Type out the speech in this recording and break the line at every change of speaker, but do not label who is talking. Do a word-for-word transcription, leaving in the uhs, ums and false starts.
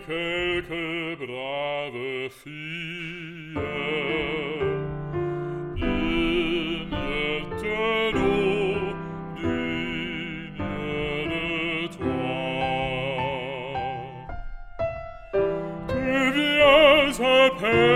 quelques braves filles dignes de nous, dignes de toi. Tu viens à peine